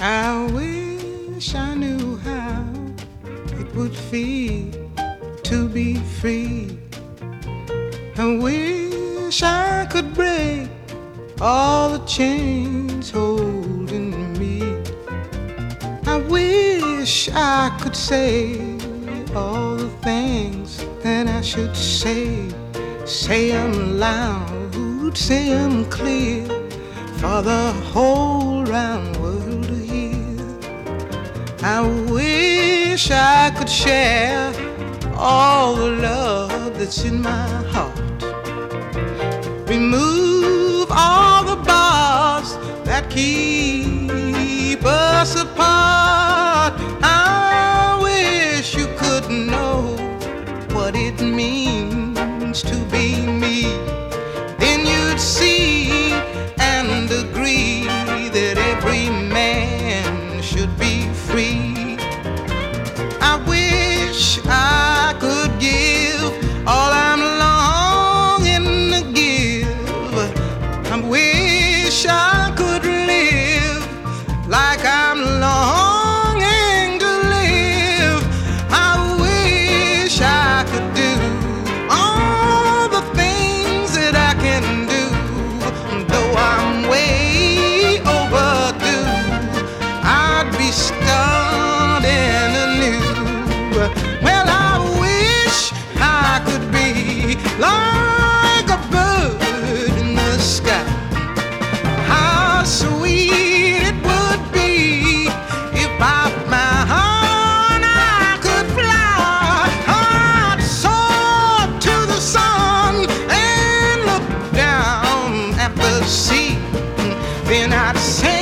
I wish I knew how it would feel to be free. I wish I could break all the chains holding me. I wish I could say all the things that I should say. Say them loud, say them clear, for the whole round world to hear. I wish I could share all the love that's in my heart. Remove all the bars that keep us apart. I wish you could know what it means to be me. Then you'd see and agree that every man should be free. I wish I could give all I'm longing to give. I wish I could live like I'm longing to live. I wish I could do all the things that I can do, though I'm way overdue. I'd be starting anew. Well, I wish I could be like a bird in the sky. How sweet it would be if by my heart I could fly. I'd soar to the sun and look down at the sea. Then I'd say